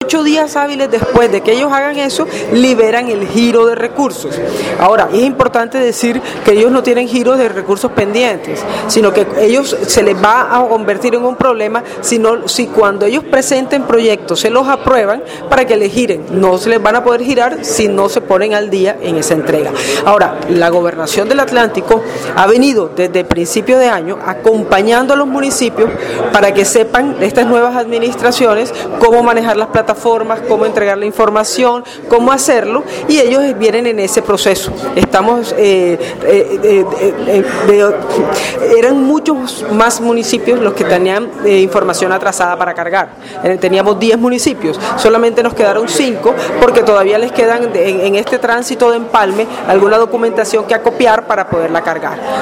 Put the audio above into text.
8 días hábiles después de que ellos hagan eso, liberan el giro de recursos. Ahora, es importante decir que ellos no tienen giros de recursos pendientes, sino que ellos se les va a convertir en un problema si cuando ellos presenten proyectos se los aprueban para que les giren. No se les van a poder girar si no se ponen al día en esa entrega. Ahora, la Gobernación del Atlántico ha venido desde principio de año acompañando a los municipios para que sepan estas nuevas administraciones cómo manejar las plataformas, cómo entregar la información, cómo hacerlo, y ellos vienen en ese proceso. Eran muchos más municipios los que tenían información atrasada para cargar. Teníamos 10 municipios, solamente nos quedaron 5 porque todavía les quedan en este tránsito de empalme alguna documentación que acopiar para poderla cargar.